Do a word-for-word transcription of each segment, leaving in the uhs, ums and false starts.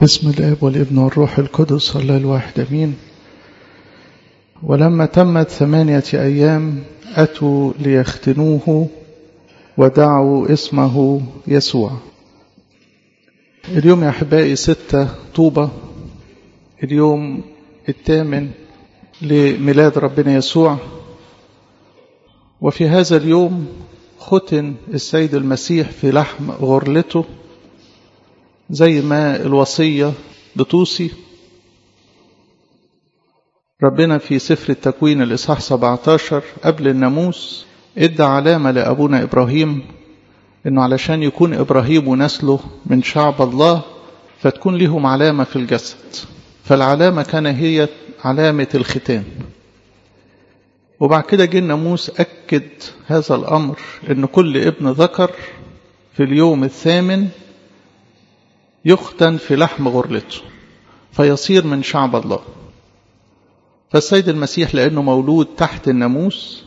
بسم الآب والابن والروح القدس الله الواحد أمين. ولما تمت ثمانية أيام أتوا ليختنوه ودعوا اسمه يسوع. اليوم يا أحبائي ستة طوبة، اليوم الثامن لميلاد ربنا يسوع. وفي هذا اليوم ختن السيد المسيح في لحم غرلته زي ما الوصية بتوصي. ربنا في سفر التكوين الإصحاح سبعة عشر قبل الناموس ادى علامة لأبونا إبراهيم إنه علشان يكون إبراهيم ونسله من شعب الله فتكون لهم علامة في الجسد، فالعلامة كان هي علامة الختان. وبعد كده جه الناموس أكد هذا الأمر إن كل ابن ذكر في اليوم الثامن يختن في لحم غرلته فيصير من شعب الله. فالسيد المسيح لأنه مولود تحت الناموس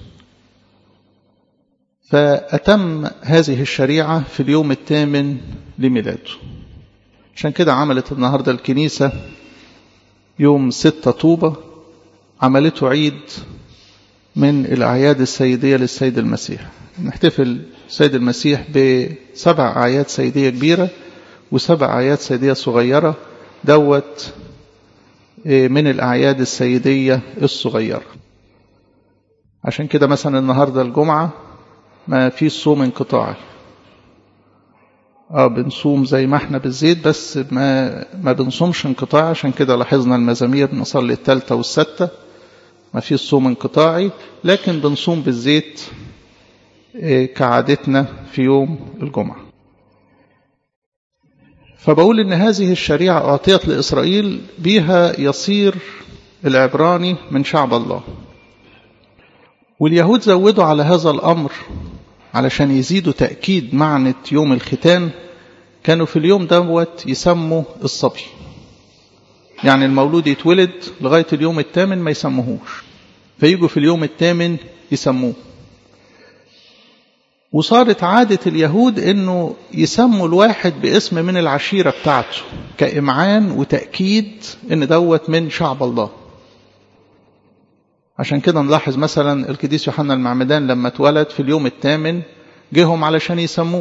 فأتم هذه الشريعة في اليوم الثامن لميلاده. عشان كده عملت النهاردة الكنيسة يوم ستة طوبة عملته عيد من الأعياد السيدية للسيد المسيح. نحتفل السيد المسيح بسبع أعياد سيدية كبيرة وسبع أعياد سيدية صغيرة، دوت من الأعياد السيدية الصغيرة. عشان كده مثلا النهاردة الجمعة ما فيش صوم انقطاعي، اه بنصوم زي ما احنا بالزيت بس ما ما بنصومش انقطاعي. عشان كده لاحظنا المزامير نصلي الثالثة والستة ما فيش صوم انقطاعي، لكن بنصوم بالزيت كعادتنا في يوم الجمعة. فبقول إن هذه الشريعة أعطيت لإسرائيل بها يصير العبراني من شعب الله. واليهود زودوا على هذا الأمر علشان يزيدوا تأكيد معنى يوم الختان. كانوا في اليوم دوت يسموا الصبي، يعني المولود يتولد لغاية اليوم الثامن ما يسموهوش، فيجوا في اليوم الثامن يسموه. وصارت عادة اليهود انه يسموا الواحد باسم من العشيرة بتاعته كإمعان وتأكيد ان دوت من شعب الله. عشان كده نلاحظ مثلا القديس يوحنا المعمدان لما اتولد في اليوم الثامن جيهم علشان يسموه،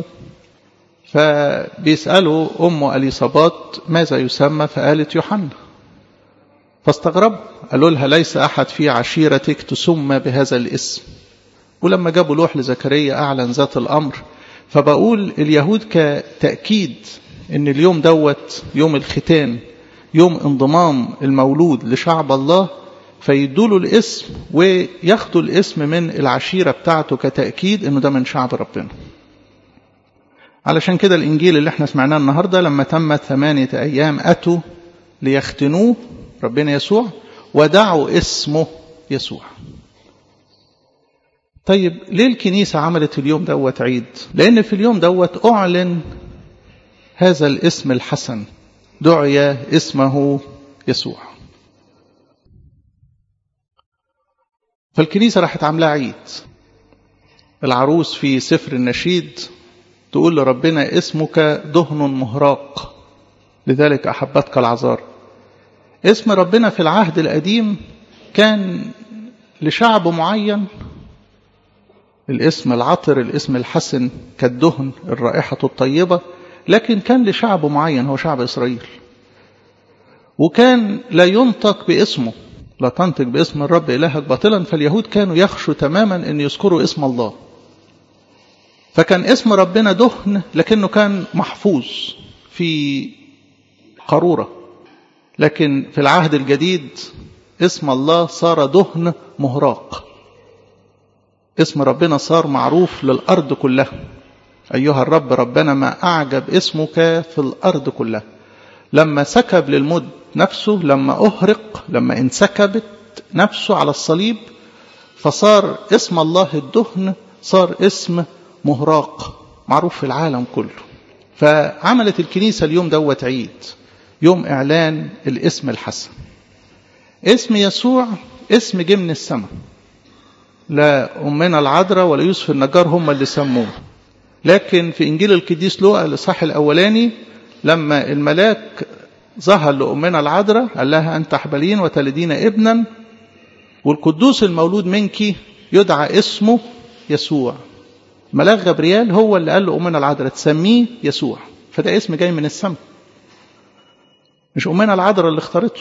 فبيسألوا أمه أليصابات ماذا يسمى، فقالت يوحنا. فاستغربوا، قالوا لها ليس أحد في عشيرتك تسمى بهذا الاسم. ولما جابوا لوح لزكريا أعلن ذات الأمر. فبقول اليهود كتأكيد أن اليوم دوت يوم الختان يوم انضمام المولود لشعب الله، فيدوله الاسم وياخدوا الاسم من العشيرة بتاعته كتأكيد أنه ده من شعب ربنا. علشان كده الإنجيل اللي احنا سمعناه النهاردة لما تمت ثمانية أيام أتوا ليختنوه ربنا يسوع ودعوا اسمه يسوع. طيب ليه الكنيسة عملت اليوم دوت عيد؟ لأن في اليوم دوت أعلن هذا الاسم الحسن، دعي اسمه يسوع. فالكنيسة راحت عاملاه عيد. العروس في سفر النشيد تقول لربنا اسمك دهن مهراق لذلك أحبتك العذار. اسم ربنا في العهد القديم كان لشعب معين، الاسم العطر الاسم الحسن كالدهن الرائحة الطيبة، لكن كان لشعب معين هو شعب إسرائيل. وكان لا ينطق باسمه، لا تنطق باسم الرب إلهك باطلا. فاليهود كانوا يخشوا تماما أن يذكروا اسم الله. فكان اسم ربنا دهن لكنه كان محفوظ في قارورة. لكن في العهد الجديد اسم الله صار دهن مهراق. اسم ربنا صار معروف للأرض كلها. أيها الرب ربنا ما أعجب اسمك في الأرض كلها. لما سكب للموت نفسه، لما أهرق، لما انسكبت نفسه على الصليب، فصار اسم الله الدهن صار اسم مهراق معروف في العالم كله. فعملت الكنيسة اليوم دوت عيد، يوم إعلان الاسم الحسن. اسم يسوع اسم جه من السماء، لا أمنا العذراء ولا يوسف النجار هم اللي سموه. لكن في إنجيل القديس لوقا الإصحاح الأولاني لما الملاك ظهر لأمنا العذراء قال لها أن تحبلين وتلدين ابنا والقدوس المولود منك يدعى اسمه يسوع. ملاك غبريال هو اللي قال لأمنا العذراء تسميه يسوع، فده اسم جاي من السماء، مش أمنا العذراء اللي اختارته.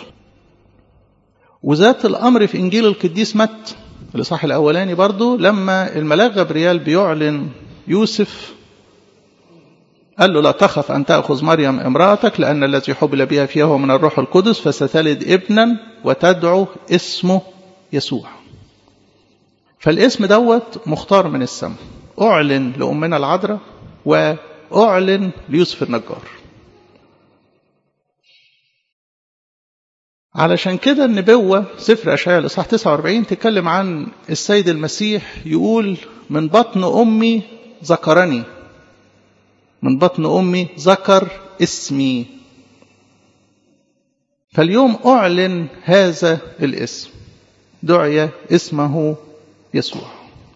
وذات الأمر في إنجيل القديس متى الإصحاح الأولاني برضو، لما الملاك غبريال بيعلن يوسف قال له لا تخف أن تأخذ مريم امرأتك لأن الذي حبل بها فيها هو من الروح القدس فستلد ابنا وتدعو اسمه يسوع. فالاسم دوت مختار من السماء، أعلن لأمنا العذراء وأعلن ليوسف النجار. علشان كده النبوة سفر أشعياء الإصحاح تسعة وأربعين تتكلم عن السيد المسيح، يقول من بطن أمي ذكرني، من بطن أمي ذكر اسمي. فاليوم أعلن هذا الاسم، دعي اسمه يسوع.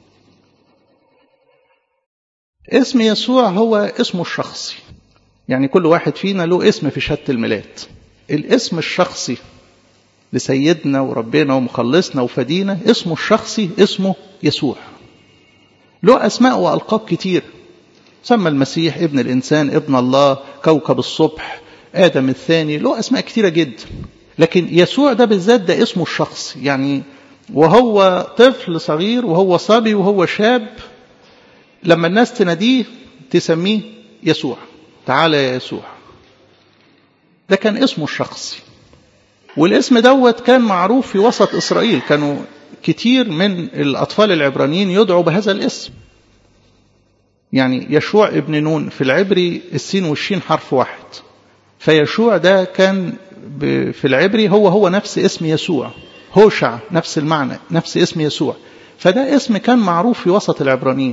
اسم يسوع هو اسمه الشخصي، يعني كل واحد فينا له اسم في شهادة الميلاد. الاسم الشخصي لسيدنا وربنا ومخلصنا وفدينا اسمه الشخصي اسمه يسوع. له أسماء وألقاب كتير، سمى المسيح ابن الإنسان، ابن الله، كوكب الصبح، آدم الثاني، له أسماء كتيرة جدا. لكن يسوع ده بالذات ده اسمه الشخصي، يعني وهو طفل صغير وهو صبي وهو شاب لما الناس تناديه تسميه يسوع، تعالى يا يسوع. ده كان اسمه الشخصي. والاسم دوت كان معروف في وسط إسرائيل، كانوا كتير من الأطفال العبرانيين يدعوا بهذا الاسم. يعني يشوع ابن نون في العبري السين والشين حرف واحد، فيشوع ده كان في العبري هو هو نفس اسم يسوع، هوشع نفس المعنى نفس اسم يسوع. فده اسم كان معروف في وسط العبرانيين،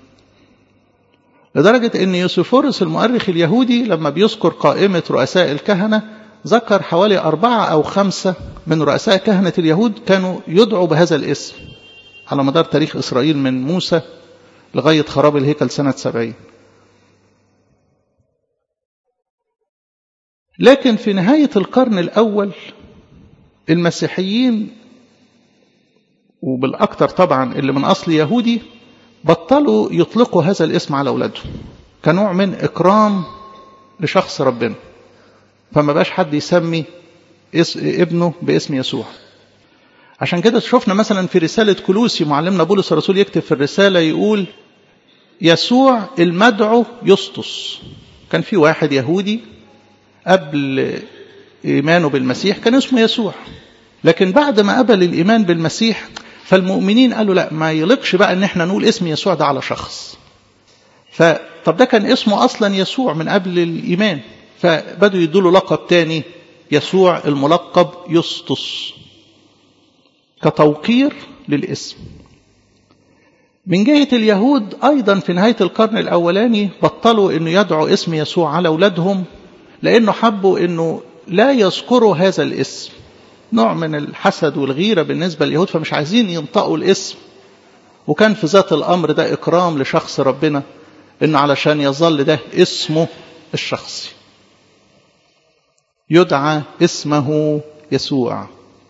لدرجة ان يوسفورس المؤرخ اليهودي لما بيذكر قائمة رؤساء الكهنة ذكر حوالي أربعة أو خمسة من رؤساء كهنة اليهود كانوا يدعوا بهذا الاسم على مدار تاريخ إسرائيل من موسى لغاية خراب الهيكل سنة سبعين. لكن في نهاية القرن الأول المسيحيين وبالأكثر طبعا اللي من أصل يهودي بطلوا يطلقوا هذا الاسم على أولادهم كنوع من إكرام لشخص ربنا، فما بقاش حد يسمي ابنه باسم يسوع. عشان كده شفنا مثلا في رسالة كولوسي معلمنا بولس الرسول يكتب في الرسالة يقول يسوع المدعو يسطس. كان في واحد يهودي قبل إيمانه بالمسيح كان اسمه يسوع، لكن بعد ما قبل الإيمان بالمسيح فالمؤمنين قالوا لا، ما يلقش بقى ان احنا نقول اسم يسوع ده على شخص. فطب ده كان اسمه أصلا يسوع من قبل الإيمان، فبدوا يدوله لقب تاني يسوع الملقب يسطس كتوقير للاسم. من جهة اليهود أيضا في نهاية القرن الأولاني بطلوا أنه يدعوا اسم يسوع على أولادهم، لأنه حبوا أنه لا يذكروا هذا الاسم، نوع من الحسد والغيرة بالنسبة لليهود، فمش عايزين ينطقوا الاسم. وكان في ذات الأمر ده إكرام لشخص ربنا، أنه علشان يظل ده اسمه الشخصي يدعى اسمه يسوع.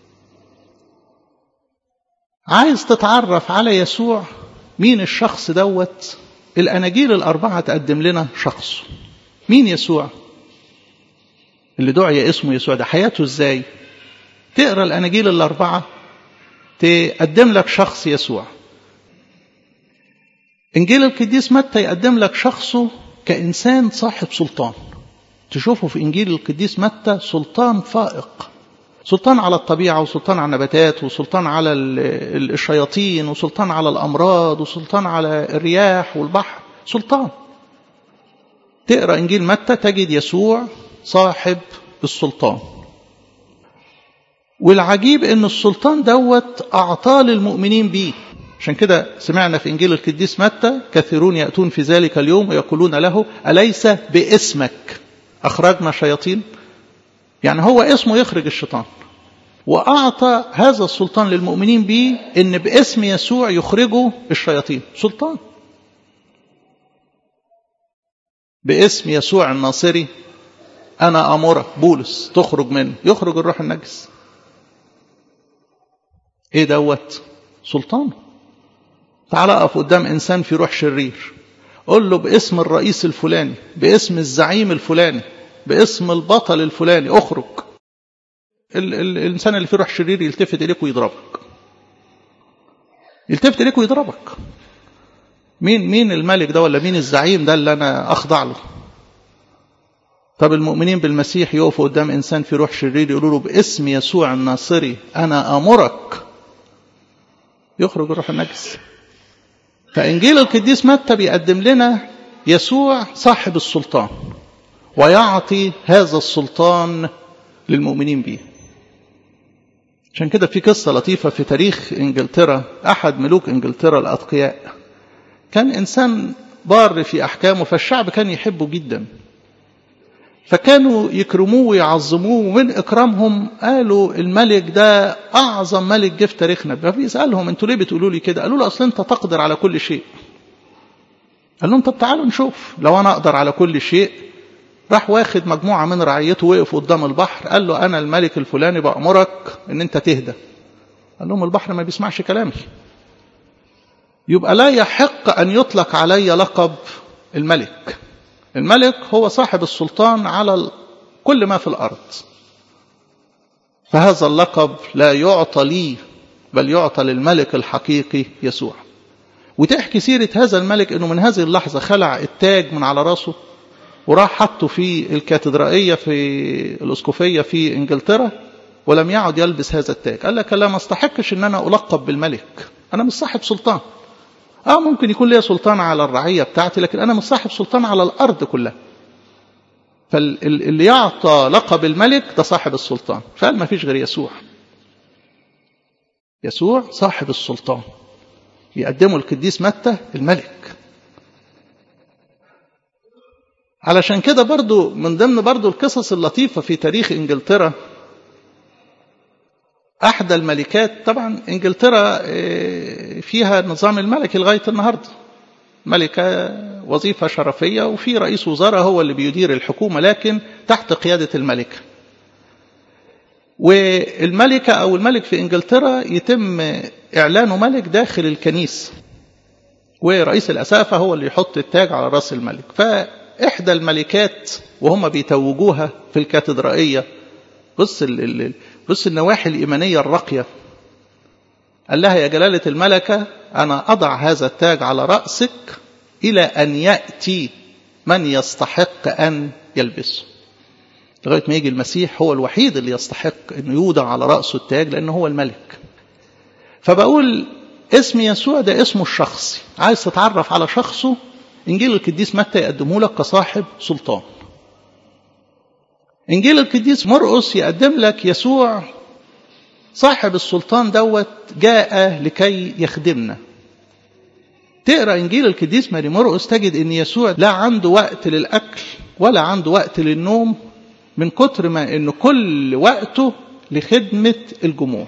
عايز تتعرف على يسوع مين الشخص دوت؟ الأناجيل الأربعة تقدم لنا شخصه. مين يسوع اللي دعي اسمه يسوع؟ ده حياته ازاي؟ تقرأ الأناجيل الأربعة تقدم لك شخص يسوع. إنجيل القديس متى يقدم لك شخصه كإنسان صاحب سلطان، تشوفه في إنجيل القديس متى سلطان فائق، سلطان على الطبيعة وسلطان على النباتات وسلطان على الشياطين وسلطان على الأمراض وسلطان على الرياح والبحر، سلطان. تقرأ إنجيل متى تجد يسوع صاحب السلطان. والعجيب إن السلطان دوت أعطاه للمؤمنين به. عشان كده سمعنا في إنجيل القديس متى كثيرون يأتون في ذلك اليوم ويقولون له أليس باسمك أخرجنا شياطين؟ يعني هو اسمه يخرج الشيطان، وأعطى هذا السلطان للمؤمنين به إن باسم يسوع يخرجوا الشياطين. سلطان باسم يسوع الناصري أنا أمرك بولس تخرج منه، يخرج الروح النجس. إيه دوت؟ سلطان. تعال أقف قدام إنسان في روح شرير، قل له باسم الرئيس الفلاني، باسم الزعيم الفلاني، باسم البطل الفلاني اخرج. ال ال الإنسان اللي فيه روح شرير يلتفت إليك ويضربك، يلتفت إليك ويضربك. مين مين الملك ده ولا مين الزعيم ده اللي أنا أخضع له؟ طب المؤمنين بالمسيح يقفوا قدام إنسان في روح شرير يقولوا له باسم يسوع الناصري أنا أمرك، يخرج الروح النجس. فإنجيل القديس متى بيقدم لنا يسوع صاحب السلطان، ويعطي هذا السلطان للمؤمنين به. عشان كده في قصة لطيفة في تاريخ إنجلترا، أحد ملوك إنجلترا الأتقياء كان إنسان بار في أحكامه، فالشعب كان يحبه جدا، فكانوا يكرموه ويعظموه. ومن إكرامهم قالوا الملك ده أعظم ملك جه في تاريخنا. فبيسألهم أنتوا ليه بتقولوا لي كده؟ قالوا له أصل أنت تقدر على كل شيء. قال لهم طب تعالوا نشوف لو أنا أقدر على كل شيء. راح واخد مجموعة من رعيته وقف قدام البحر، قال له أنا الملك الفلاني بأمرك أن أنت تهدى. قال لهم البحر ما بيسمعش كلامي، يبقى لا يحق أن يطلق علي لقب الملك. الملك هو صاحب السلطان على كل ما في الأرض، فهذا اللقب لا يعطى لي بل يعطى للملك الحقيقي يسوع. وتحكي سيرة هذا الملك أنه من هذه اللحظة خلع التاج من على راسه وراح حطه في الكاتدرائية في الأسقفية في إنجلترا، ولم يعد يلبس هذا التاج. قال لك لا، ما استحقش أن أنا ألقب بالملك، أنا مش صاحب سلطان. آه ممكن يكون لي سلطان على الرعية بتاعتي، لكن أنا مش صاحب سلطان على الأرض كلها. فاللي يعطى لقب الملك ده صاحب السلطان. فقال ما فيش غير يسوع. يسوع صاحب السلطان، يقدمه القديس متى الملك. علشان كده برضو من ضمن برضو القصص اللطيفة في تاريخ إنجلترا، أحدى الملكات، طبعا إنجلترا فيها النظام الملكي لغاية النهاردة، ملكة وظيفة شرفية، وفي رئيس وزراء هو اللي بيدير الحكومة لكن تحت قيادة الملكة. والملكة أو الملك في إنجلترا يتم إعلانه ملك داخل الكنيسة، ورئيس الأسافة هو اللي يحط التاج على رأس الملك. فإحدى الملكات وهم بيتوجوها في الكاتدرائية، بص ال بص النواحي الإيمانية الراقية، قال لها يا جلالة الملكة أنا أضع هذا التاج على رأسك إلى أن يأتي من يستحق أن يلبسه. لغاية ما يجي المسيح هو الوحيد اللي يستحق أن يوضع على رأسه التاج، لأنه هو الملك. فبقول اسم يسوع ده اسمه الشخصي. عايز تتعرف على شخصه، إنجيل القديس متى يقدمه لك كصاحب سلطان. إنجيل القديس مرقس يقدم لك يسوع صاحب السلطان دوت جاء لكي يخدمنا. تقرأ إنجيل القديس ماري مرقس تجد أن يسوع لا عنده وقت للأكل ولا عنده وقت للنوم، من كتر ما أنه كل وقته لخدمة الجموع.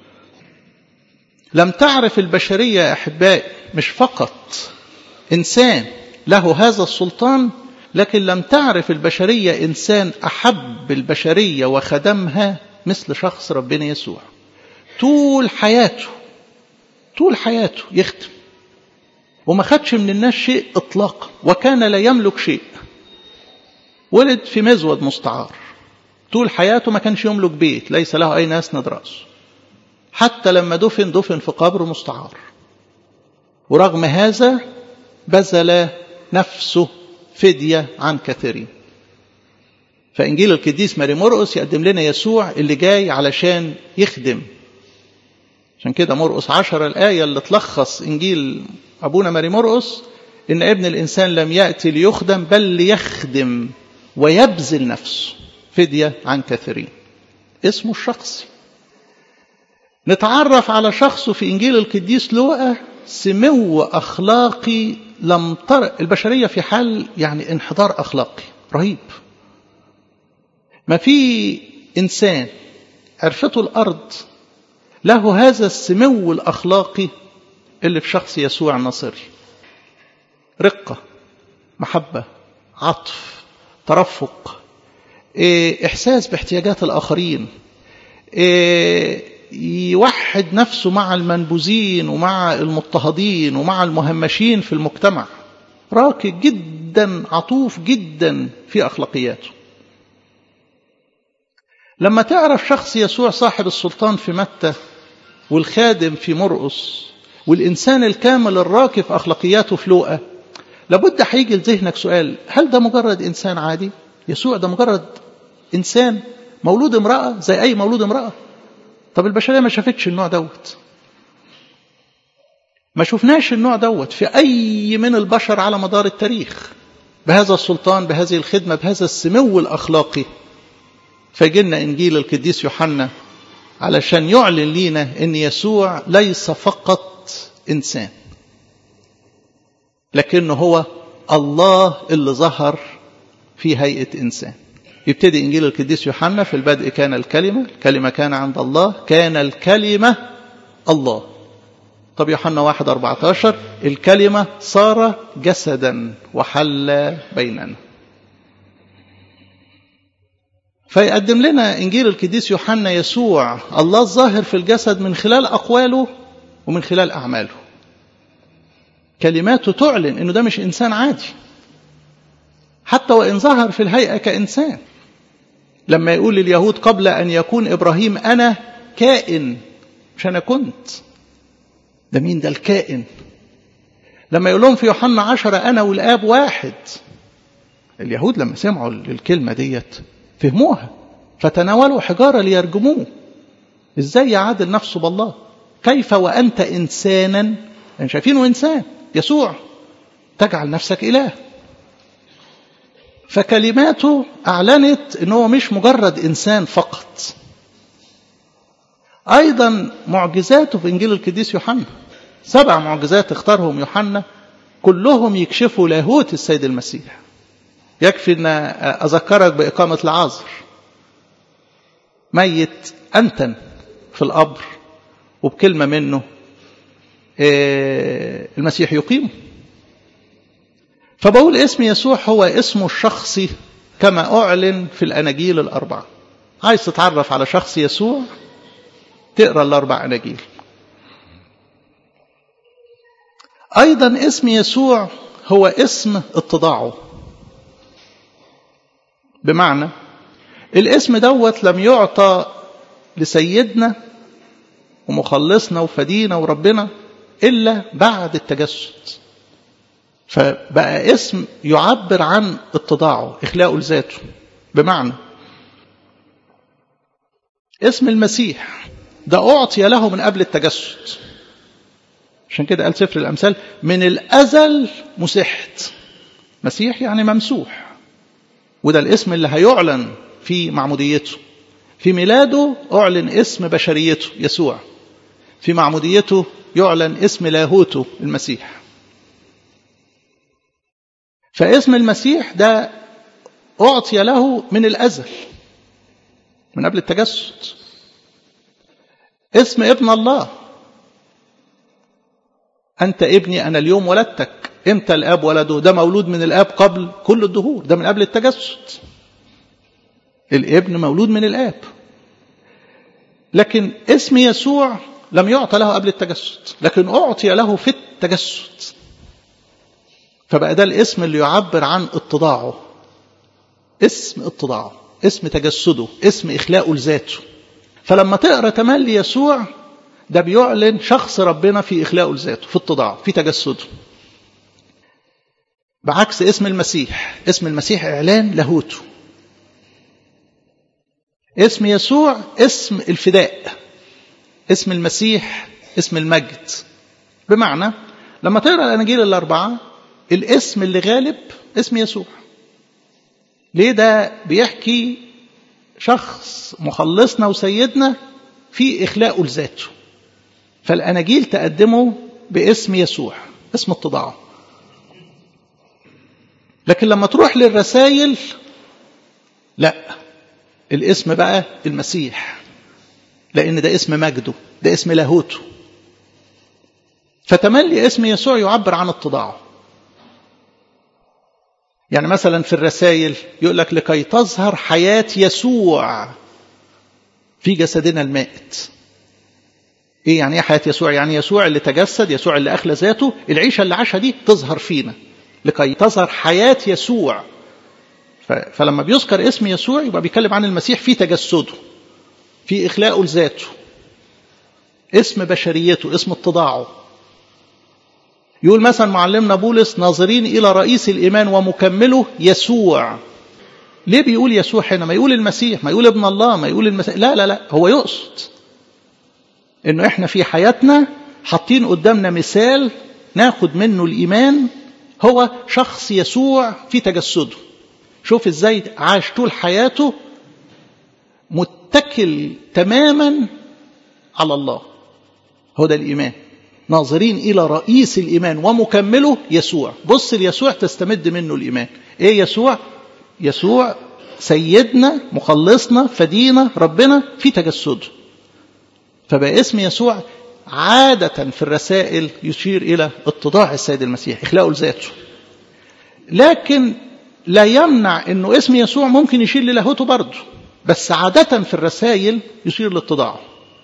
لم تعرف البشرية يا أحبائي مش فقط إنسان له هذا السلطان، لكن لم تعرف البشرية إنسان أحب البشرية وخدمها مثل شخص ربنا يسوع. طول حياته طول حياته يخدم، وما خدش من الناس شيء إطلاقا، وكان لا يملك شيء. ولد في مزود مستعار، طول حياته ما كانش يملك بيت، ليس له أي ناس ند رأسه. حتى لما دفن دفن في قبر مستعار، ورغم هذا بذل نفسه فدية عن كثيرين. فإنجيل القديس ماري مرقس يقدم لنا يسوع اللي جاي علشان يخدم. عشان كده مرقس عشرة الآية اللي تلخص إنجيل أبونا ماري مرقس، إن ابن الإنسان لم يأتي ليخدم بل ليخدم ويبذل نفسه فدية عن كثيرين. اسمه الشخصي. نتعرف على شخصه في إنجيل القديس لوقا، سمو أخلاقي لم تر البشرية في حال يعني انحدار أخلاقي رهيب. ما في إنسان عرفته الأرض له هذا السمو الأخلاقي اللي في شخص يسوع الناصري. رقة، محبة، عطف، ترفق، إيه إحساس باحتياجات الآخرين، إيه يوحد نفسه مع المنبوذين ومع المضطهدين ومع المهمشين في المجتمع، راقي جدا، عطوف جدا في أخلاقياته. لما تعرف شخص يسوع صاحب السلطان في متى والخادم في مرقس والإنسان الكامل الراقي في أخلاقياته في لوقا، لابد هيجي لذهنك سؤال: هل ده مجرد إنسان عادي؟ يسوع ده مجرد إنسان مولود امرأة زي أي مولود امرأة؟ طب البشرية ما شافتش النوع دوت، ما شفناش النوع دوت في أي من البشر على مدار التاريخ، بهذا السلطان، بهذه الخدمة، بهذا السمو الأخلاقي. فجينا إنجيل القديس يوحنا علشان يعلن لينا أن يسوع ليس فقط إنسان، لكنه هو الله اللي ظهر في هيئة إنسان. يبتدي إنجيل القديس يوحنا: في البدء كان الكلمة، الكلمة كان عند الله، كان الكلمة الله. طب يوحنا واحد أربعة عشر: الكلمة صار جسدا وحل بيننا. فيقدم لنا إنجيل القديس يوحنا يسوع الله الظاهر في الجسد من خلال أقواله ومن خلال أعماله. كلماته تعلن أنه ده مش إنسان عادي، حتى وإن ظهر في الهيئة كإنسان. لما يقول لليهود: قبل أن يكون إبراهيم أنا كائن، مش أنا كنت. ده مين ده الكائن؟ لما يقول لهم في يوحنا عشرة: أنا والآب واحد. اليهود لما سمعوا الكلمة ديت فهموها، فتناولوا حجارة ليرجموه. إزاي يعادل نفسه بالله؟ كيف وأنت إنسانا، يعني شايفينه إنسان يسوع، تجعل نفسك إله؟ فكلماته أعلنت أنه مش مجرد إنسان فقط. أيضا معجزاته في إنجيل القديس يوحنا، سبع معجزات اختارهم يوحنا، كلهم يكشفوا لاهوت السيد المسيح. يكفي أن أذكرك بإقامة العازر، ميت أنتن في القبر، وبكلمة منه المسيح يقيمه. فبقول اسم يسوع هو اسمه الشخصي كما أعلن في الأناجيل الأربعة. عايز تتعرف على شخص يسوع تقرأ الأربع أناجيل. أيضا اسم يسوع هو اسم اتضاعه، بمعنى الاسم دوت لم يعطى لسيدنا ومخلصنا وفدينا وربنا إلا بعد التجسد، فبقى اسم يعبر عن اتضاعه، إخلاءه لذاته. بمعنى اسم المسيح ده أعطي له من قبل التجسد، عشان كده قال سفر الأمثال: من الأزل مسحت. مسيح يعني ممسوح، وده الاسم اللي هيعلن في معموديته. في ميلاده أعلن اسم بشريته يسوع، في معموديته يعلن اسم لاهوته المسيح. فاسم المسيح ده أعطي له من الأزل، من قبل التجسد. اسم ابن الله: أنت ابني أنا اليوم ولدتك. إمتى الآب ولده؟ ده مولود من الآب قبل كل الدهور، ده من قبل التجسد. الابن مولود من الآب. لكن اسم يسوع لم يعطى له قبل التجسد، لكن أعطي له في التجسد، فبقى ده الاسم اللي يعبر عن اتضاعه، اسم اتضاعه، اسم تجسده، اسم إخلاءه لذاته. فلما تقرأ تملي يسوع ده بيعلن شخص ربنا في إخلاءه لذاته، في اتضاعه، في تجسده. بعكس اسم المسيح، اسم المسيح إعلان لاهوته. اسم يسوع اسم الفداء، اسم المسيح اسم المجد. بمعنى لما تقرأ الأناجيل الأربعة الاسم اللي غالب اسم يسوع. ليه؟ ده بيحكي شخص مخلصنا وسيدنا في إخلاءه لذاته، فالأناجيل تقدمه باسم يسوع، اسم اتضاعه. لكن لما تروح للرسائل لا، الاسم بقى المسيح، لأن ده اسم مجده، ده اسم لاهوته. فتملي اسم يسوع يعبر عن اتضاعه. يعني مثلا في الرسائل يقول لك لكي تظهر حياة يسوع في جسدنا المائت. ايه يعني ايه حياة يسوع؟ يعني يسوع اللي تجسد، يسوع اللي اخلى ذاته، العيشة اللي عاشها دي تظهر فينا، لكي تظهر حياة يسوع. فلما بيذكر اسم يسوع يبقى بيتكلم عن المسيح في تجسده، في اخلاقه لذاته، اسم بشريته، اسم اتضاعه. يقول مثلا معلمنا بولس ناظرين الى رئيس الايمان ومكمله يسوع. ليه بيقول يسوع هنا؟ ما يقول المسيح، ما يقول ابن الله، ما يقول المسيح. لا لا لا، هو يقصد انه احنا في حياتنا حاطين قدامنا مثال ناخد منه الايمان، هو شخص يسوع في تجسده. شوف ازاي عاش طول حياته متكل تماما على الله. هو ده الايمان، ناظرين الى رئيس الايمان ومكمله يسوع. بص ليسوع تستمد منه الايمان. ايه يسوع؟ يسوع سيدنا مخلصنا فدينا ربنا في تجسده. فبقى اسم يسوع عادة في الرسائل يشير إلى اتضاع السيد المسيح، إخلاقه لذاته. لكن لا يمنع أنه اسم يسوع ممكن يشير للاهوته برضه، بس عادة في الرسائل يشير لاتضاعه.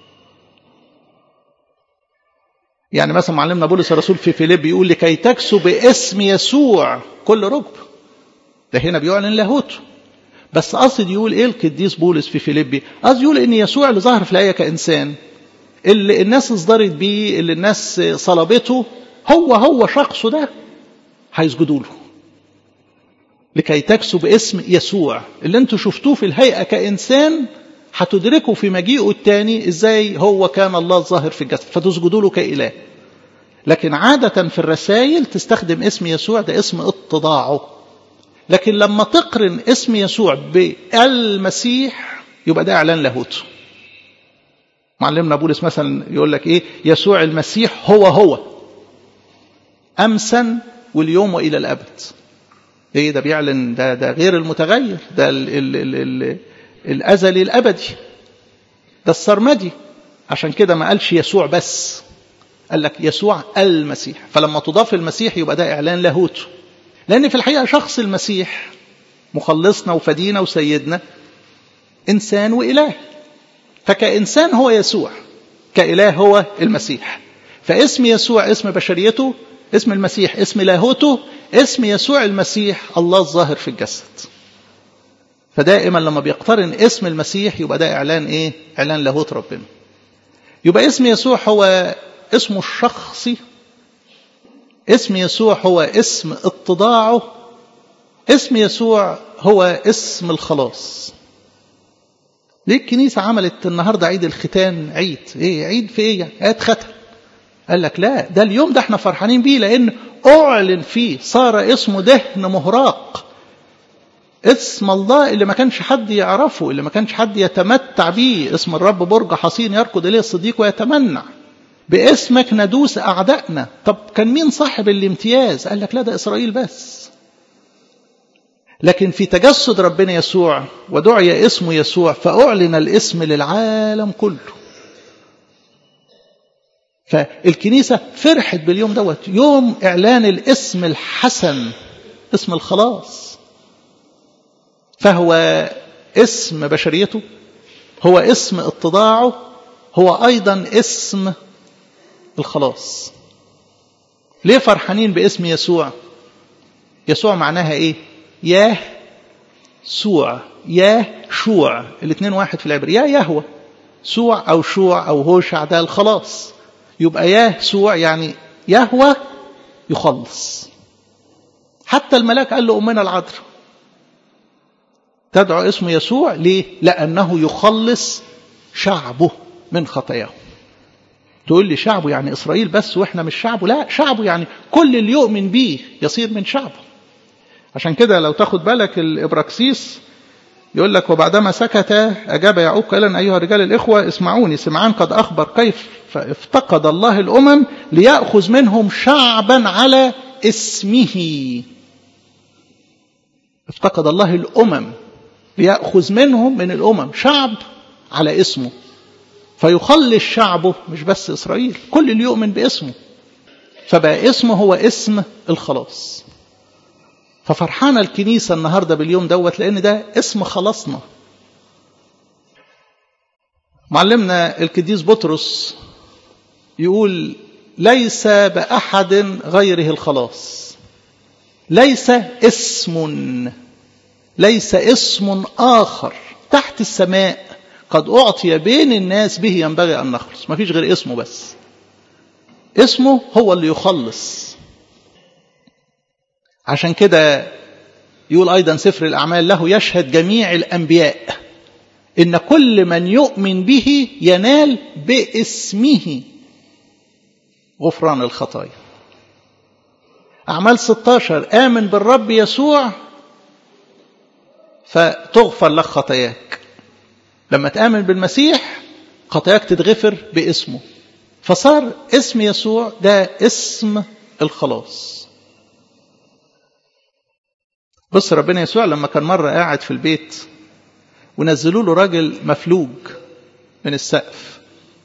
يعني مثلا معلمنا بولس الرسول في فيليب يقول لكي تكسو باسم يسوع كل ركب. ده هنا بيعلن لاهوته، بس قصد يقول ايه القديس بولس في فيليبي؟ قصد يقول ان يسوع اللي ظهر في الآية كإنسان، اللي الناس اصدرت بيه، اللي الناس صلبته، هو هو شخصه ده هيسجدوا له. لكي تكسوا باسم يسوع اللي انتوا شفتوه في الهيئة كإنسان، هتدركوا في مجيئه الثاني ازاي هو كان الله الظاهر في الجسد، فتسجدوا له كإله. لكن عادة في الرسائل تستخدم اسم يسوع، ده اسم اتضاعه. لكن لما تقرن اسم يسوع بالمسيح يبقى ده اعلان لاهوته. معلمنا بولس مثلا يقول لك ايه؟ يسوع المسيح هو هو امسا واليوم والى الابد. ايه ده؟ بيعلن ده ده غير المتغير، ده ال ال ال ال الازلي الابدي، ده السرمدي. عشان كده ما قالش يسوع بس، قال لك يسوع المسيح. فلما تضاف المسيح يبقى ده اعلان لاهوته، لان في الحقيقه شخص المسيح مخلصنا وفدينا وسيدنا انسان واله. فكإنسان هو يسوع، كإله هو المسيح. فاسم يسوع اسم بشريته، اسم المسيح اسم لاهوته، اسم يسوع المسيح الله الظاهر في الجسد. فدائما لما بيقترن اسم المسيح يبقى ده اعلان ايه؟ اعلان لاهوت ربنا. يبقى اسم يسوع هو اسمه الشخصي، اسم يسوع هو اسم اتضاعه، اسم يسوع هو اسم الخلاص. ليه الكنيسة عملت النهاردة عيد الختان عيد؟ ايه عيد في ايه؟ عيد ختم. قال لك لا، ده اليوم ده احنا فرحانين بيه لان اعلن فيه، صار اسمه دهن مهراق، اسم الله اللي ما كانش حد يعرفه، اللي ما كانش حد يتمتع بيه. اسم الرب برج حصين يركض اليه الصديق ويتمنع، باسمك ندوس اعدائنا. طب كان مين صاحب الامتياز؟ قال لك لا، ده اسرائيل بس. لكن في تجسد ربنا يسوع ودعي اسمه يسوع فأعلن الاسم للعالم كله. فالكنيسة فرحت باليوم دوت، يوم إعلان الاسم الحسن، اسم الخلاص. فهو اسم بشريته، هو اسم اتضاعه، هو أيضا اسم الخلاص. ليه فرحانين باسم يسوع؟ يسوع معناها ايه؟ ياه سوع، ياه شوع، الاثنين واحد في العبري. يا يهوى سوع او شوع او هوشع، ده الخلاص. يبقى ياه سوع يعني يهوى يخلص. حتى الملاك قال له أمنا العذراء تدعو اسم يسوع ليه؟ لأنه يخلص شعبه من خطاياه. تقول لي شعبه يعني إسرائيل بس وإحنا مش شعبه؟ لا، شعبه يعني كل اللي يؤمن به يصير من شعبه. عشان كده لو تاخد بالك الإبراكسيس يقول لك وبعدما سكت أجاب يعقوب قائلا أيها الرجال الإخوة اسمعوني، سمعان قد أخبر كيف افتقد الله الأمم ليأخذ منهم شعبا على اسمه. افتقد الله الأمم ليأخذ منهم من الأمم شعب على اسمه، فيخلص شعبه مش بس إسرائيل، كل اللي يؤمن باسمه. فبقى اسمه هو اسم الخلاص. ففرحانة الكنيسة النهاردة باليوم دوت لأن ده اسم خلاصنا. معلمنا القديس بطرس يقول ليس بأحد غيره الخلاص، ليس اسم ليس اسم آخر تحت السماء قد أعطي بين الناس به ينبغي أن نخلص. ما فيش غير اسمه، بس اسمه هو اللي يخلص. عشان كده يقول أيضا سفر الأعمال له يشهد جميع الأنبياء إن كل من يؤمن به ينال باسمه غفران الخطايا. أعمال ستة عشر آمن بالرب يسوع فتغفر لك خطاياك. لما تآمن بالمسيح خطاياك تتغفر باسمه، فصار اسم يسوع ده اسم الخلاص. بص ربنا يسوع لما كان مرة قاعد في البيت ونزلوا له راجل مفلوج من السقف،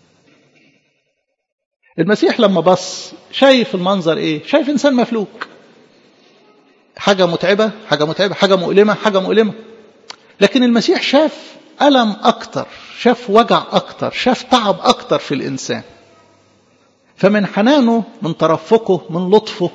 المسيح لما بص شايف المنظر ايه؟ شايف انسان مفلوج، حاجة متعبة حاجة متعبة حاجة مؤلمة حاجة مؤلمة، لكن المسيح شاف ألم أكتر، شاف وجع أكتر، شاف تعب أكتر في الإنسان. فمن حنانه، من ترفقه، من لطفه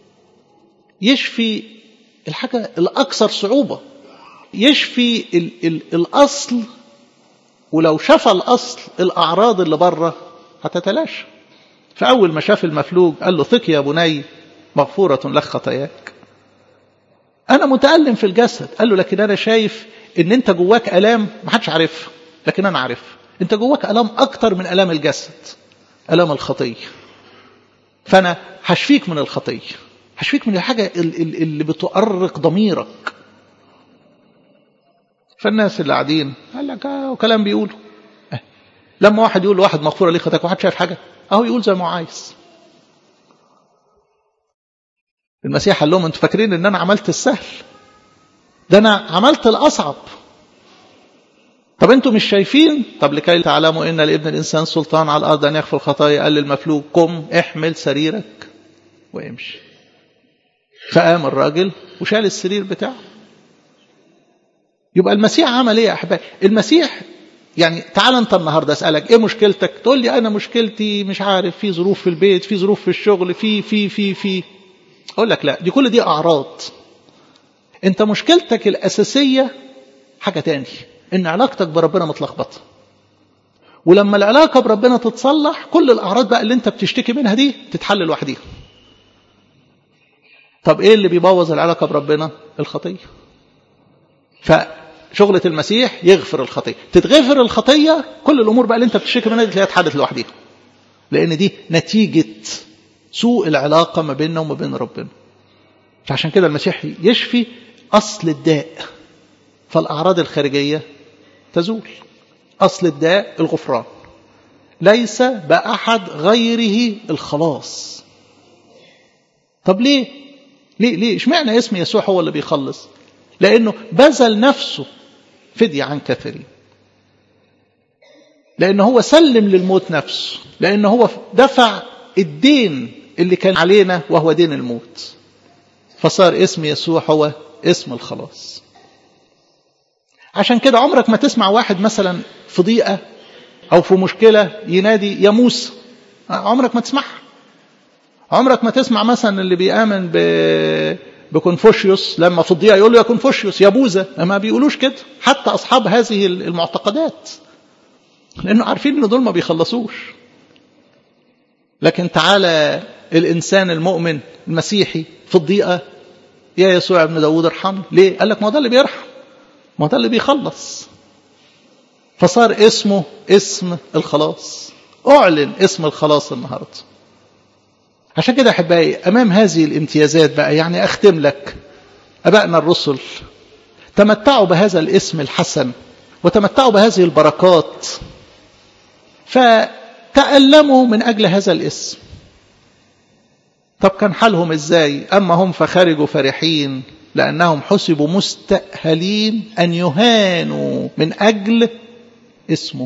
يشفي الحاجة الأكثر صعوبة، يشفي ال ال الأصل. ولو شفى الأصل الأعراض اللي بره هتتلاشى. فأول ما شاف المفلوج قال له ثق يا بني مغفورة لك خطاياك. أنا متألم في الجسد، قال له لكن أنا شايف إن أنت جواك ألام ما حدش عارفها، لكن أنا عارف أنت جواك ألام أكتر من ألام الجسد، ألام الخطية. فأنا هشفيك من الخطية، هشفيك من الحاجة اللي بتؤرق ضميرك. فالناس اللي قاعدين قال لك آه وكلام بيقوله. آه. لما واحد يقول لواحد مغفورة ليه خطاياك واحد شايف حاجة، أهو يقول زي ما عايز. المسيح قال لهم أنتوا فاكرين إن أنا عملت السهل؟ ده أنا عملت الأصعب. طب أنتوا مش شايفين؟ طب لكي تعلموا إن لابن الإنسان سلطان على الأرض أن يغفر الخطايا، قال للمفلوج قم احمل سريرك وامشي. فقام الراجل وشال السرير بتاعه. يبقى المسيح عمل ايه يا احبائي؟ المسيح يعني تعال انت النهارده اسالك ايه مشكلتك، تقول لي انا مشكلتي مش عارف في ظروف في البيت، في ظروف في الشغل، في في في في اقول لك لا، دي كل دي اعراض. انت مشكلتك الاساسيه حاجه تاني، ان علاقتك بربنا متلخبطه. ولما العلاقه بربنا تتصلح كل الاعراض بقى اللي انت بتشتكي منها دي تتحل لوحديها. طب ايه اللي بيبوظ العلاقه بربنا؟ الخطيه. فشغلة المسيح يغفر الخطيه، تتغفر الخطيه، كل الامور بقى اللي انت بتشتكي منها دي تلاقيها اتحلت لوحديها، لان دي نتيجه سوء العلاقه ما بيننا وما بين ربنا. فعشان كده المسيح يشفي اصل الداء، فالاعراض الخارجيه تزول. اصل الداء الغفران، ليس باحد غيره الخلاص. طب ليه ليه ليه اشمعنى اسم يسوع هو اللي بيخلص؟ لانه بذل نفسه فدية عن كثيرين، لانه هو سلم للموت نفسه، لانه هو دفع الدين اللي كان علينا وهو دين الموت. فصار اسم يسوع هو اسم الخلاص. عشان كده عمرك ما تسمع واحد مثلا في ضيقة او في مشكلة ينادي يا موسى، عمرك ما تسمعها. عمرك ما تسمع مثلا اللي بيآمن ب بكونفوشيوس لما في الضيقة يقول له يا كونفوشيوس يا بوذا، ما بيقولوش كده حتى أصحاب هذه المعتقدات، لأنه عارفين إن دول ما بيخلصوش. لكن تعالى الإنسان المؤمن المسيحي في الضيقة، يا يسوع ابن داود ارحمني. ليه؟ قال لك ما ده اللي بيرحم، ما ده اللي بيخلص. فصار اسمه اسم الخلاص، أعلن اسم الخلاص النهاردة. عشان كده أحبائي أمام هذه الامتيازات بقى، يعني أختم لك، أبائنا الرسل تمتعوا بهذا الاسم الحسن وتمتعوا بهذه البركات، فتألموا من أجل هذا الاسم. طب كان حالهم إزاي؟ أما هم فخرجوا فرحين لأنهم حسبوا مستأهلين أن يهانوا من أجل اسمه.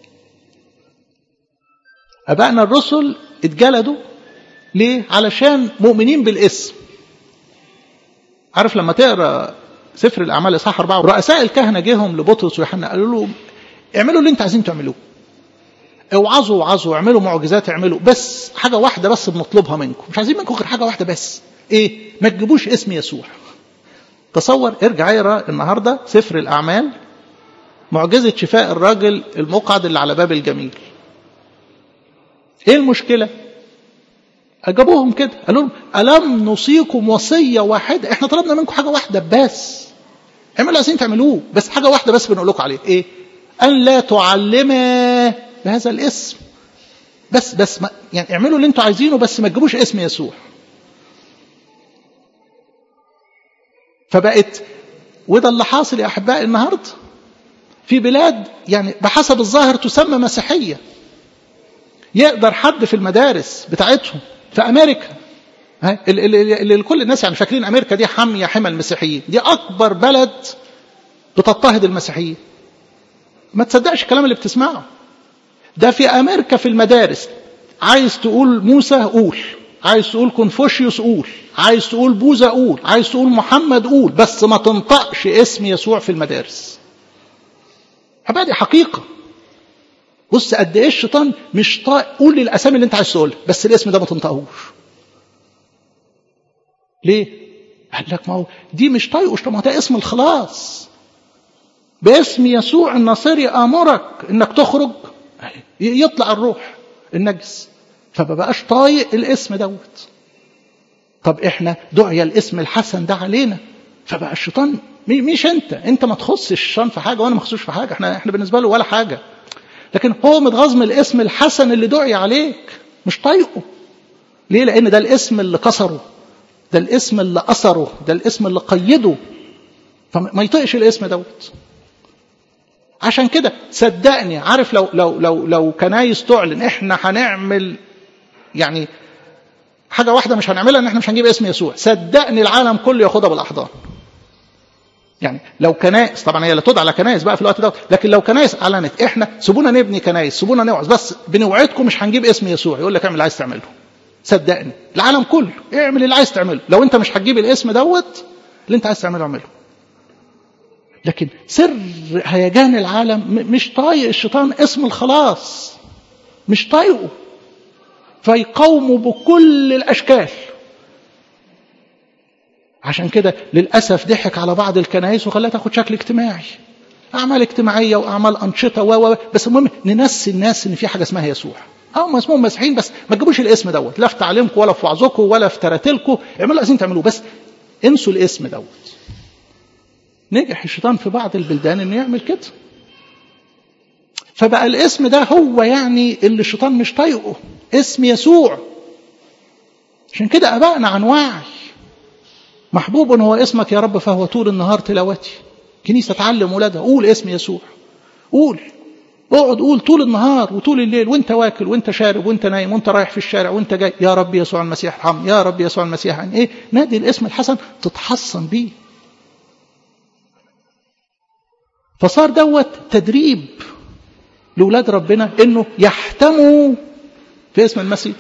أبائنا الرسل اتجلدوا ليه؟ علشان مؤمنين بالاسم. عارف لما تقرأ سفر الأعمال إصحاح أربعة، رؤساء الكهنة جيهم لبطرس ويوحنا قالوا له اعملوا اللي انت عايزين تعملوه، اوعظوا وعظوا، اعملوا معجزات، اعملوا، بس حاجة واحدة بس بنطلبها منكم، مش عايزين منكم غير حاجة واحدة بس، ايه؟ ما تجيبوش اسم يسوع. تصور، ارجع اقرا النهارده سفر الأعمال، معجزة شفاء الراجل المقعد اللي على باب الجميل. ايه المشكلة؟ اجابوهم كده، قالوا لهم ألم نوصيكم وصية واحدة؟ احنا طلبنا منكم حاجة واحدة بس، اعملوا عايزين تعملوه، بس حاجة واحدة بس بنقول لكم عليه، ايه؟ أن لا تعلما بهذا الاسم. بس بس ما يعني اعملوا اللي انتوا عايزينه، بس ما تجيبوش اسم يسوع. فبقت، وده اللي حاصل يا أحبائي النهاردة في بلاد يعني بحسب الظاهر تسمى مسيحية، يقدر حد في المدارس بتاعتهم في أمريكا، اللي, اللي كل الناس يعني فاكرين أمريكا دي حامية حمى المسيحيين، دي أكبر بلد بتضطهد المسيحيين. ما تصدقش الكلام اللي بتسمعه ده. في أمريكا في المدارس عايز تقول موسى قول، عايز تقول كونفوشيوس قول، عايز تقول بوذا قول، عايز تقول محمد قول، بس ما تنطقش اسم يسوع في المدارس. دي حقيقة. بص قد ايه الشيطان مش طايق. قول لي الاسامي اللي انت عايز تقولها، بس الاسم ده ما تنطقهوش. ليه؟ قال لك ما هو دي مش طايقه، ما ده اسم الخلاص. باسم يسوع الناصري امرك انك تخرج، يطلع الروح النجس، فما بقاش طايق الاسم دوت. طب احنا دعي الاسم الحسن ده علينا، فبقى الشيطان مش انت انت ما تخصش الشيطان في حاجه وانا ما اخصوش في حاجه، احنا احنا بالنسبه له ولا حاجه، لكن هو متغاظ من الاسم الحسن اللي دعي عليك، مش طايقه. ليه؟ لان ده الاسم اللي كسره، ده الاسم اللي اثره، ده الاسم اللي قيده، فما يطيقش الاسم دوت. عشان كده صدقني، عارف لو لو لو لو كنايس تعلن احنا هنعمل يعني حاجه واحده مش هنعملها، ان احنا مش هنجيب اسم يسوع، صدقني العالم كله ياخدها بالاحضان. يعني لو كنائس، طبعا هي لا تدعى على كنائس بقى في الوقت ده، لكن لو كنائس اعلنت احنا سيبونا نبني كنائس، سيبونا نوعظ، بس بنوعدكم مش هنجيب اسم يسوع، يقول لك اعمل اللي عايز تعمله. صدقني العالم كله اعمل اللي عايز تعمله، لو انت مش هتجيب الاسم دوت اللي انت عايز تعمله اعمله. لكن سر هيجان العالم مش طايق الشيطان اسم الخلاص، مش طايقه، فيقاوموا بكل الاشكال. عشان كده للأسف ضحك على بعض الكنائس وخلاها تاخد شكل اجتماعي، أعمال اجتماعية وأعمال أنشطة و بس المهم ننسي الناس إن في حاجة اسمها يسوع. أو ما اسمهم مسيحيين، بس ما تجيبوش الاسم دوت، لا في تعليمكم ولا في وعظكم ولا في تراتلكم، اعملوا عايزين تعملوه، بس انسوا الاسم دوت. نجح الشيطان في بعض البلدان إنه يعمل كده، فبقى الاسم ده هو يعني اللي الشيطان مش طايقه، اسم يسوع. عشان كده أبائنا عن وعي، محبوب هو اسمك يا رب فهو طول النهار تلاوتي. كنيسة تعلم ولادها قول اسم يسوع، قول، اقعد قول طول النهار وطول الليل، وانت واكل وانت شارب وانت نايم وانت رايح في الشارع وانت جاي، يا رب يسوع المسيح ارحمني، يا رب يسوع المسيح عن ايه، نادي الاسم الحسن تتحصن بيه. فصار دوت تدريب لولاد ربنا انه يحتموا في اسم المسيح.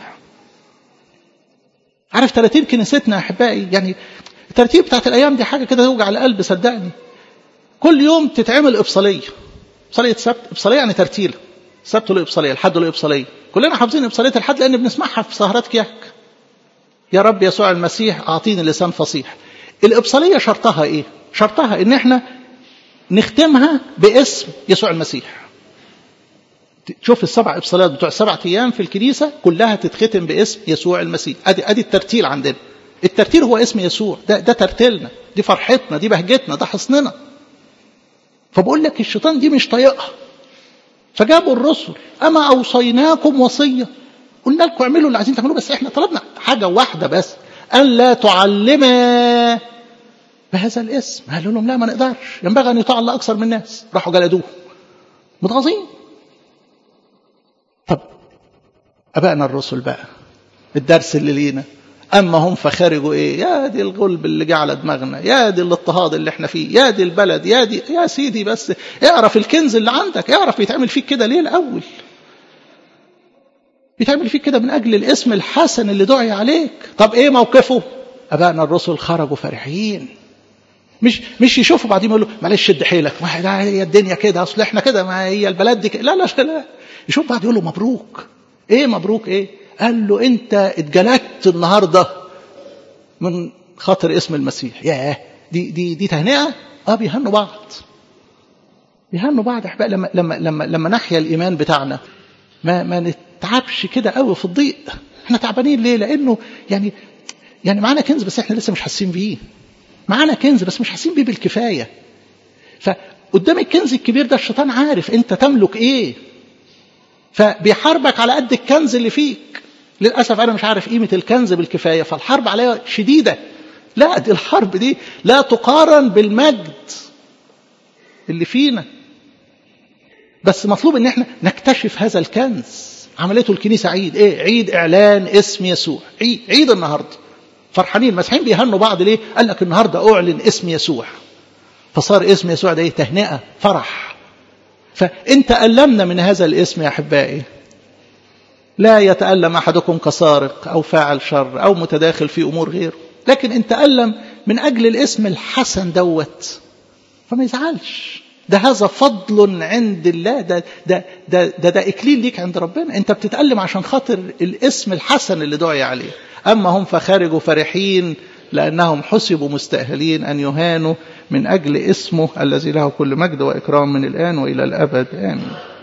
عارف تراتيب كنيستنا يا احبائي، يعني الترتيب بتاعت الايام دي حاجه كده توجع القلب صدقني. كل يوم تتعمل ابصاليه، ابصاليه سبت، ابصاليه يعني ترتيله، السبت له ابصاليه، الحد له ابصاليه، كلنا حافظين ابصاليه الحد لان بنسمعها في سهرات كياك. يا رب يسوع المسيح اعطيني لسان فصيح. الابصاليه شرطها ايه؟ شرطها ان احنا نختمها باسم يسوع المسيح. تشوف السبع ابصالات بتوع السبع ايام في الكنيسه كلها تتختم باسم يسوع المسيح. ادي ادي الترتيل عندنا. الترتيل هو اسم يسوع، ده ده ترتيلنا، دي فرحتنا، دي بهجتنا، ده حصننا. فبقول لك الشيطان دي مش طايقها، فجابوا الرسل اما اوصيناكم وصيه، قلنا لكم اعملوا اللي عايزين تعملوه، بس احنا طلبنا حاجه واحده بس، ان لا تعلما بهذا الاسم. قالوا لهم لا ما نقدرش، ينبغي ان يطاع الله اكثر من الناس. راحوا جلدوه متغاظين. طب ابائنا الرسل بقى الدرس اللي لينا، أما هم فخرجوا إيه؟ يا دي الغلب اللي جه على دماغنا، يا دي الاضطهاد اللي احنا فيه، يا دي البلد، يا دي يا سيدي، بس اعرف الكنز اللي عندك، اعرف بيتعمل فيك كده ليه الأول؟ بيتعمل فيك كده من أجل الاسم الحسن اللي دعي عليك. طب إيه موقفه؟ أبائنا الرسل خرجوا فرحين، مش مش يشوفوا بعدين يقولوا معلش شد حيلك، ما هي الدنيا كده، اصل احنا كده، ما هي البلد دي كده. لا لا لا، يشوف بعد يقول له مبروك. ايه مبروك ايه؟ قال له انت اتجلدت النهارده من خاطر اسم المسيح. ياه، دي دي دي تهنئه. اه بيهنوا بعض، بيهنوا بعض احبائي. لما لما لما لما نحيا الايمان بتاعنا ما ما نتعبش كده قوي في الضيق. احنا تعبانين ليه؟ لانه يعني يعني معانا كنز بس احنا لسه مش حاسين بيه. معانا كنز بس مش حاسين بيه بالكفايه. فقدام الكنز الكبير ده الشيطان عارف انت تملك ايه، فبيحاربك على قد الكنز اللي فيك. للاسف انا مش عارف قيمه الكنز بالكفايه، فالحرب عليها شديده. لا، دي الحرب دي لا تقارن بالمجد اللي فينا. بس مطلوب ان احنا نكتشف هذا الكنز. عملته الكنيسه عيد ايه؟ عيد اعلان اسم يسوع. عيد, عيد النهارده فرحانين مسيحيين بيهنوا بعض ليه؟ قال لك النهارده اعلن اسم يسوع، فصار اسم يسوع ده تهنئه فرح. فان تألمنا من هذا الاسم يا احبائي، لا يتألم احدكم كسارق او فاعل شر او متداخل في امور غيره، لكن ان تألم من اجل الاسم الحسن دوت فما يزعلش. ده هذا فضل عند الله، ده ده ده ده, ده اكليل ليك عند ربنا. انت بتتألم عشان خاطر الاسم الحسن اللي دعي عليه. اما هم فخرجوا فرحين لانهم حسبوا مستأهلين ان يهانوا من اجل اسمه الذي له كل مجد واكرام من الان والى الابد، امين.